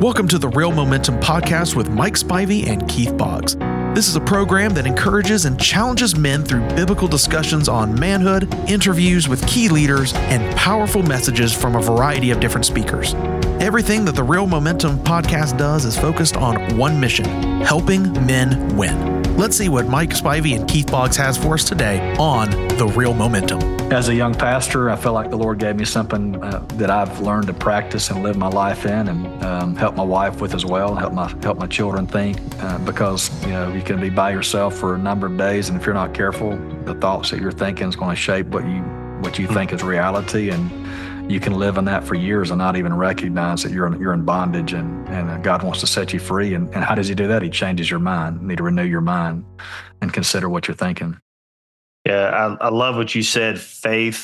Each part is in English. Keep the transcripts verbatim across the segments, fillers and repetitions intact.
Welcome to the Real Momentum Podcast with Mike Spivey and Keith Boggs. This is a program that encourages and challenges men through biblical discussions on manhood, interviews with key leaders, and powerful messages from a variety of different speakers. Everything that the Real Momentum Podcast does is focused on one mission: helping men win. Let's see what Mike Spivey and Keith Boggs has for us today on The Real Momentum. As a young pastor, I feel like the Lord gave me something uh, that I've learned to practice and live my life in, and um, help my wife with as well, help my help my children think, uh, because you know you can be by yourself for a number of days, and if you're not careful, the thoughts that you're thinking is going to shape what you what you think is reality, and you can live in that for years and not even recognize that you're in, you're in bondage, and, and God wants to set you free. And, and how does he do that? He changes your mind. You need to renew your mind and consider what you're thinking. Yeah, I, I love what you said. Faith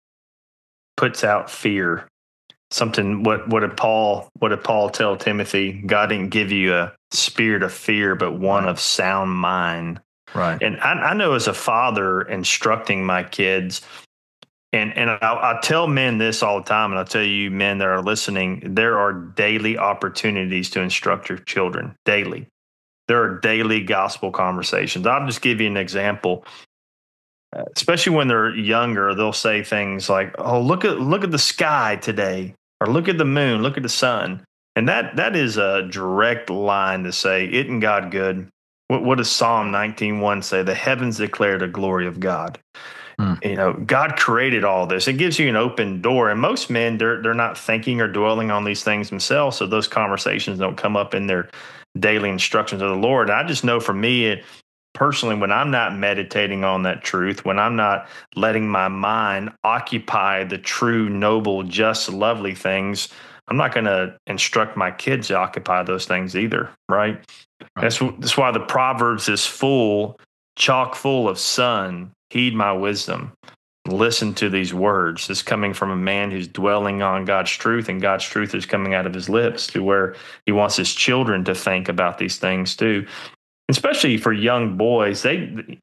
puts out fear. Something, what, what did Paul, what did Paul tell Timothy? God didn't give you a spirit of fear, but one of sound mind. Right. And I, I know as a father instructing my kids, And and I, I tell men this all the time, and I'll tell you men that are listening, there are daily opportunities to instruct your children, daily. There are daily gospel conversations. I'll just give you an example. Uh, especially when they're younger, they'll say things like, "Oh, look at look at the sky today," or "Look at the moon, look at the sun." And that that is a direct line to say, "Isn't God good?" What, what does Psalm nineteen one say? The heavens declare the glory of God. You know, God created all this. It gives you an open door. And most men, they're they're not thinking or dwelling on these things themselves. So those conversations don't come up in their daily instructions of the Lord. And I just know for me, it, personally, when I'm not meditating on that truth, when I'm not letting my mind occupy the true, noble, just, lovely things, I'm not going to instruct my kids to occupy those things either, right? right. That's, that's why the Proverbs is full, chock full of son. Heed my wisdom. Listen to these words. This is coming from a man who's dwelling on God's truth, and God's truth is coming out of his lips to where he wants his children to think about these things too. Especially for young boys, they,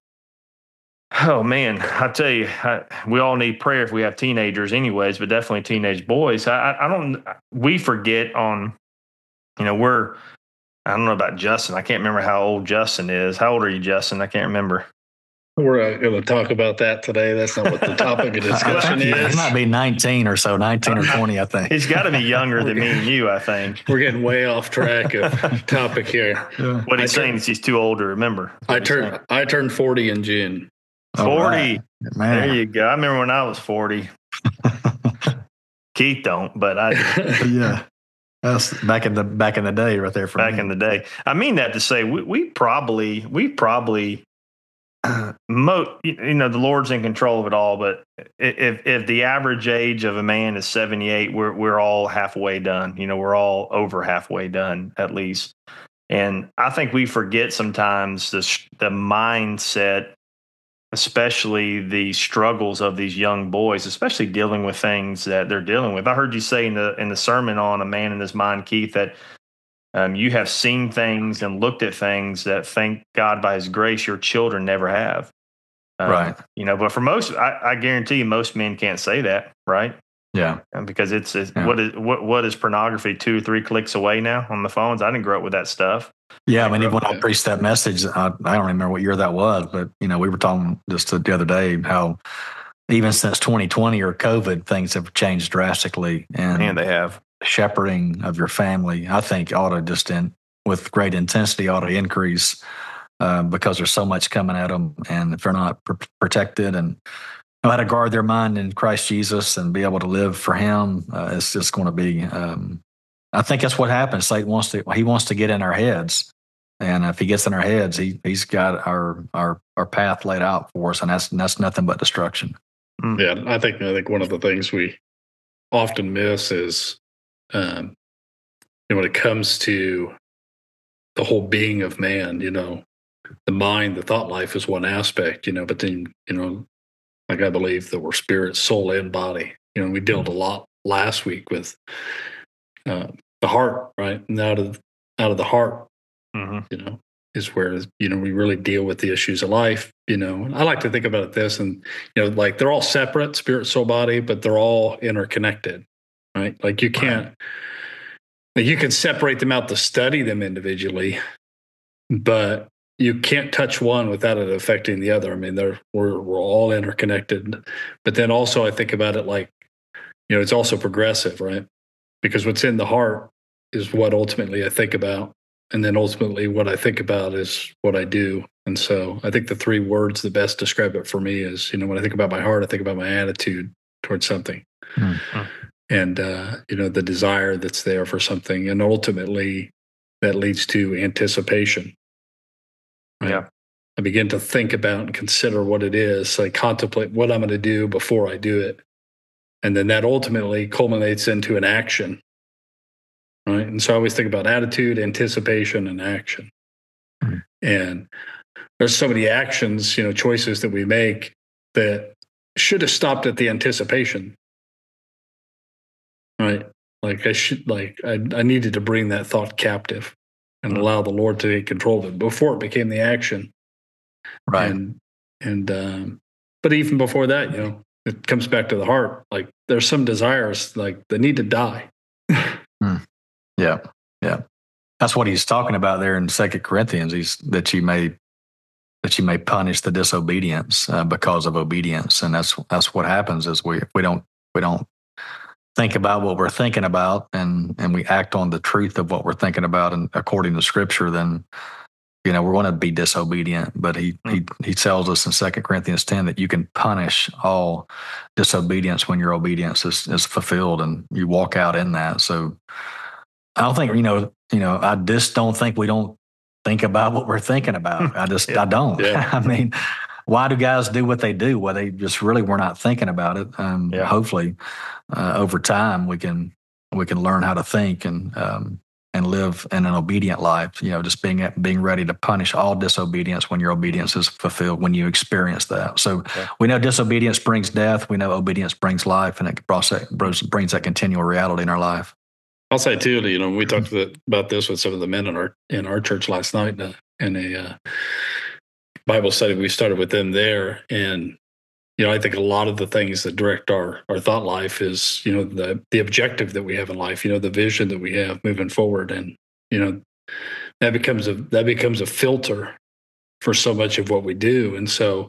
oh man, I tell you, I, we all need prayer if we have teenagers anyways, but definitely teenage boys. I, I don't, we forget on, you know, we're, I don't know about Justin. I can't remember how old Justin is. How old are you, Justin? I can't remember. We're uh, going to talk about that today. That's not what the topic of discussion is. It might be nineteen or so, nineteen or twenty, I think. He's got to be younger than me and you, I think. We're getting way off track of topic here. Yeah. What he's I saying turn, is he's too old to remember. I turned I turned forty in June. forty. Oh, man. There you go. I remember when I was forty. Keith don't, but I do. Yeah. That's back in the back in the day right there for back me. in the day. I mean that to say we, we probably we probably Mo, you know, the Lord's in control of it all, but if if the average age of a man is seventy-eight, we're we're all halfway done. You know, we're all over halfway done at least. And I think we forget sometimes the the mindset, especially the struggles of these young boys, especially dealing with things that they're dealing with. I heard you say in the in the sermon on A Man in His Mind, Keith, that Um, you have seen things and looked at things that, thank God by His grace, your children never have. Um, right. You know, but for most, I, I guarantee you, most men can't say that, right? Yeah. Um, because it's, it's yeah. what is what what is pornography? Two or three clicks away now on the phones. I didn't grow up with that stuff. Yeah, I mean, even when I preached that message, I, I don't remember what year that was, but you know, we were talking just the other day how even since twenty twenty or COVID, things have changed drastically, and Man, they have. Shepherding of your family, I think, ought to just in, with great intensity ought to increase uh, because there's so much coming at them, and if they're not pr- protected and know how to guard their mind in Christ Jesus and be able to live for Him, uh, it's just going to be. Um, I think that's what happens. Satan wants to he wants to get in our heads, and if he gets in our heads, he he's got our our our path laid out for us, and that's and that's nothing but destruction. Mm. Yeah, I think I think one of the things we often miss is. Um, and when it comes to the whole being of man, you know, the mind, the thought life is one aspect, you know, but then, you know, like I believe that we're spirit, soul, and body. You know, we dealt a lot last week with uh, the heart, right? And out of out of the heart, mm-hmm. you know, is where, you know, we really deal with the issues of life, you know. I like to think about it this, and, you know, like they're all separate, spirit, soul, body, but they're all interconnected. Right? Like you can't, you can separate them out to study them individually, but you can't touch one without it affecting the other. I mean, they're we're we're all interconnected. But then also, I think about it like, you know, it's also progressive, right? Because what's in the heart is what ultimately I think about, and then ultimately what I think about is what I do. And so, I think the three words that best describe it for me is, you know, when I think about my heart, I think about my attitude towards something, mm-hmm. and uh, you know, the desire that's there for something, and ultimately that leads to anticipation. Right? Yeah. I begin to think about and consider what it is. I contemplate what I'm going to do before I do it. And then that ultimately culminates into an action. Right. And so I always think about attitude, anticipation, and action. Mm-hmm. And there's so many actions, you know, choices that we make that should have stopped at the anticipation. Right. Like I should, like I, I needed to bring that thought captive and allow the Lord to take control of it before it became the action. Right. And, and, um, but even before that, you know, it comes back to the heart. Like there's some desires like they need to die. mm. Yeah. Yeah. That's what he's talking about there in Second Corinthians. He's that you may, that you may punish the disobedience uh, because of obedience. And that's, that's what happens is we, we don't, we don't think about what we're thinking about and, and we act on the truth of what we're thinking about and according to Scripture, then, you know, we're going to be disobedient. But he, mm. he, he tells us in Second Corinthians ten that you can punish all disobedience when your obedience is, is fulfilled and you walk out in that. So I don't think, you know, you know, I just don't think we don't think about what we're thinking about. I just, yeah. I don't. Yeah. I mean, why do guys do what they do? Well, they just really were not thinking about it. Um, yeah. Hopefully, uh, over time, we can we can learn how to think and um, and live in an obedient life. You know, just being being ready to punish all disobedience when your obedience is fulfilled, when you experience that. So yeah. we know disobedience brings death. We know obedience brings life, and it brings that continual reality in our life. I'll say too, you know, we talked about this with some of the men in our in our church last night in a, in a uh, Bible study. We started with them there, and you know, I think a lot of the things that direct our our thought life is, you know, the the objective that we have in life, you know, the vision that we have moving forward, and you know, that becomes a that becomes a filter for so much of what we do, and so.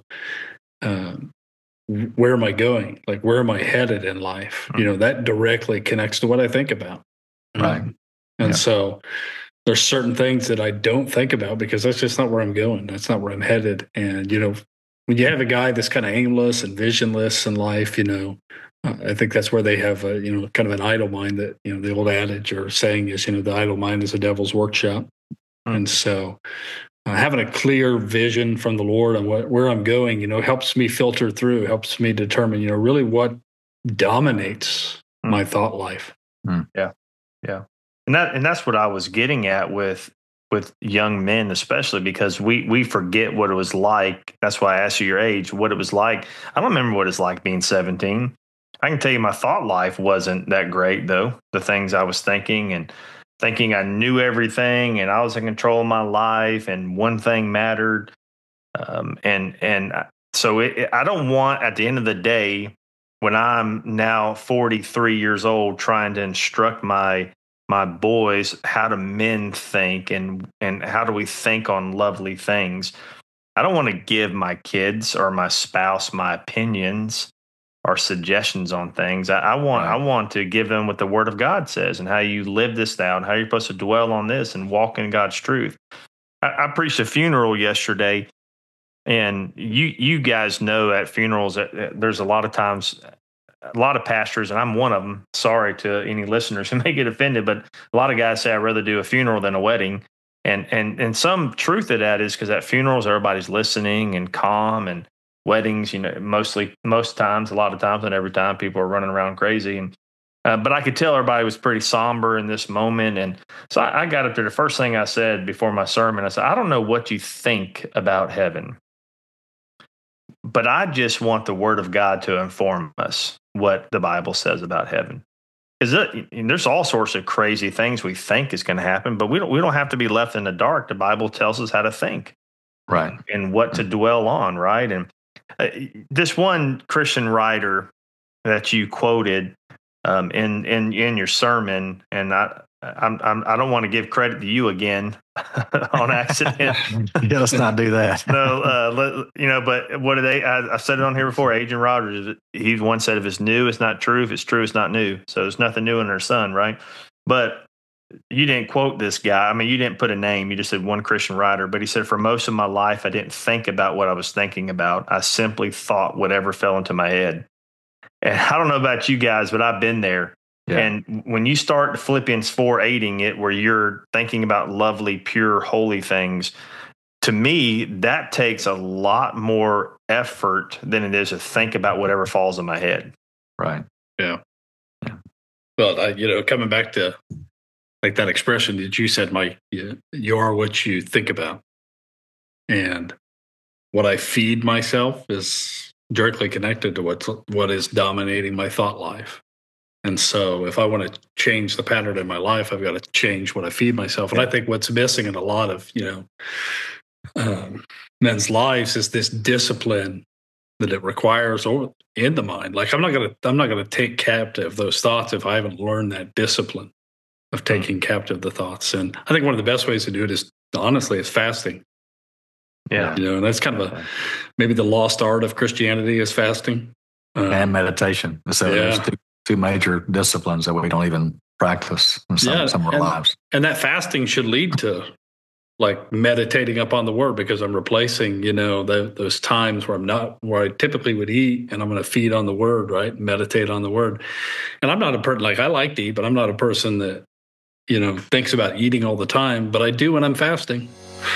Um, where am I going? Like, where am I headed in life? You know, that directly connects to what I think about. Right. Um, and yeah. so there's certain things that I don't think about because that's just not where I'm going. That's not where I'm headed. And, you know, when you have a guy that's kind of aimless and visionless in life, you know, uh, I think that's where they have a, you know, kind of an idle mind that, you know, the old adage or saying is, you know, the idle mind is the devil's workshop. Mm. And so uh, having a clear vision from the Lord on what, where I'm going, you know, helps me filter through, helps me determine, you know, really what dominates mm. my thought life. Mm. Yeah. Yeah. And that, and that's what I was getting at with, with young men, especially because we, we forget what it was like. That's why I asked you your age, what it was like. I don't remember what it's like being seventeen. I can tell you my thought life wasn't that great though. The things I was thinking and thinking I knew everything and I was in control of my life and one thing mattered. Um, and, and so it, it, I don't want at the end of the day, when I'm now forty-three years old, trying to instruct my my boys how do men think and and how do we think on lovely things, I don't want to give my kids or my spouse my opinions or suggestions on things. I, I want right. I want to give them what the Word of God says and how you live this out, and how you're supposed to dwell on this and walk in God's truth. I, I preached a funeral yesterday. And you you guys know at funerals that there's a lot of times, a lot of pastors, and I'm one of them, sorry to any listeners who may get offended, but a lot of guys say I'd rather do a funeral than a wedding. And and and some truth to that is because at funerals, everybody's listening and calm, and weddings, you know, mostly, most times, a lot of times, not every time, people are running around crazy. And uh, but I could tell everybody was pretty somber in this moment. And so I, I got up there. The first thing I said before my sermon, I said, I don't know what you think about heaven, but I just want the Word of God to inform us what the Bible says about heaven. Because there's all sorts of crazy things we think is going to happen, but we don't we don't have to be left in the dark. The Bible tells us how to think, right, and what to dwell on, right. And uh, this one Christian writer that you quoted um, in in in your sermon, and I I'm, I'm I don't want to give credit to you again on accident. Yeah, let's not do that. no, uh, let, you know, but what do they? I, I said it on here before. Adrian Rogers, he once said, "If it's new, it's not true. If it's true, it's not new." So there's nothing new in her son, right? But you didn't quote this guy. I mean, you didn't put a name. You just said one Christian writer. But he said, "For most of my life, I didn't think about what I was thinking about. I simply thought whatever fell into my head." And I don't know about you guys, but I've been there. Yeah. And when you start Philippians four eighting it, where you're thinking about lovely, pure, holy things, to me, that takes a lot more effort than it is to think about whatever falls in my head. Right. Yeah. yeah. Well, I, you know, coming back to like that expression that you said, Mike, you, you are what you think about. And what I feed myself is directly connected to what's, what is dominating my thought life. And so if I want to change the pattern in my life, I've got to change what I feed myself. And I think what's missing in a lot of, you know, um, men's lives is this discipline that it requires or in the mind. Like I'm not going to, I'm not going to take captive those thoughts if I haven't learned that discipline of taking captive the thoughts. And I think one of the best ways to do it is honestly is fasting. Yeah. You know, and that's kind of a, maybe the lost art of Christianity is fasting. Um, and meditation. So yeah. there's two, two major disciplines that we don't even practice in some, yeah, some of our and, lives. And that fasting should lead to like meditating upon the word, because I'm replacing, you know, the, those times where I'm not, where I typically would eat, and I'm going to feed on the word, right? Meditate on the word. And I'm not a person, like I like to eat, but I'm not a person that, you know, thinks about eating all the time, but I do when I'm fasting.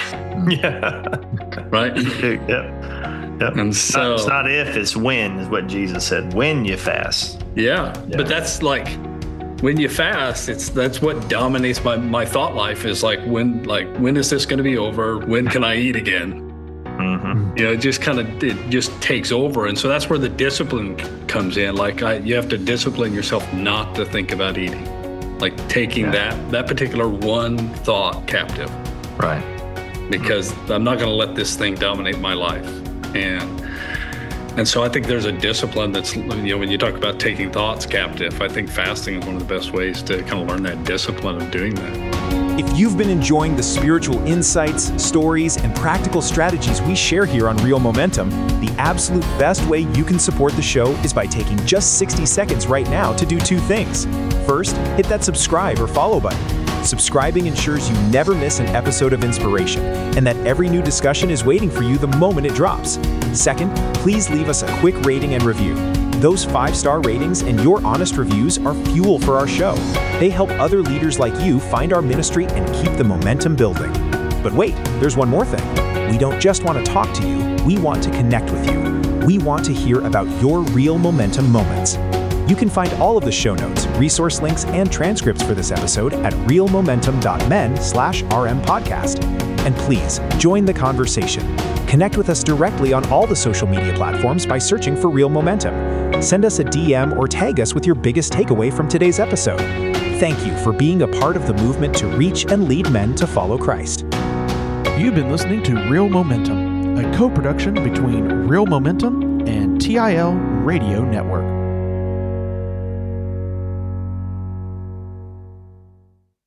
Yeah. Right? Yep. Yep. And so it's not if, it's when, is what Jesus said. When you fast. Yeah. yeah. But that's like when you fast, it's that's what dominates my, my thought life is like when like when is this going to be over? When can I eat again? Mm-hmm. You know, it just kind of it just takes over. And so that's where the discipline comes in. Like I, you have to discipline yourself not to think about eating. Like taking yeah. that that particular one thought captive. Right. Because I'm not going to let this thing dominate my life. And and so I think there's a discipline that's, you know, when you talk about taking thoughts captive, I think fasting is one of the best ways to kind of learn that discipline of doing that. If you've been enjoying the spiritual insights, stories, and practical strategies we share here on Real Momentum, the absolute best way you can support the show is by taking just sixty seconds right now to do two things. First, hit that subscribe or follow button. Subscribing ensures you never miss an episode of inspiration, and that every new discussion is waiting for you the moment it drops. Second, please leave us a quick rating and review. Those five-star ratings and your honest reviews are fuel for our show. They help other leaders like you find our ministry and keep the momentum building. But wait, there's one more thing. We don't just want to talk to you, we want to connect with you. We want to hear about your real momentum moments. You can find all of the show notes, resource links, and transcripts for this episode at realmomentum.men slash RM podcast. And please, join the conversation. Connect with us directly on all the social media platforms by searching for Real Momentum. Send us a D M or tag us with your biggest takeaway from today's episode. Thank you for being a part of the movement to reach and lead men to follow Christ. You've been listening to Real Momentum, a co-production between Real Momentum and T I L Radio Network.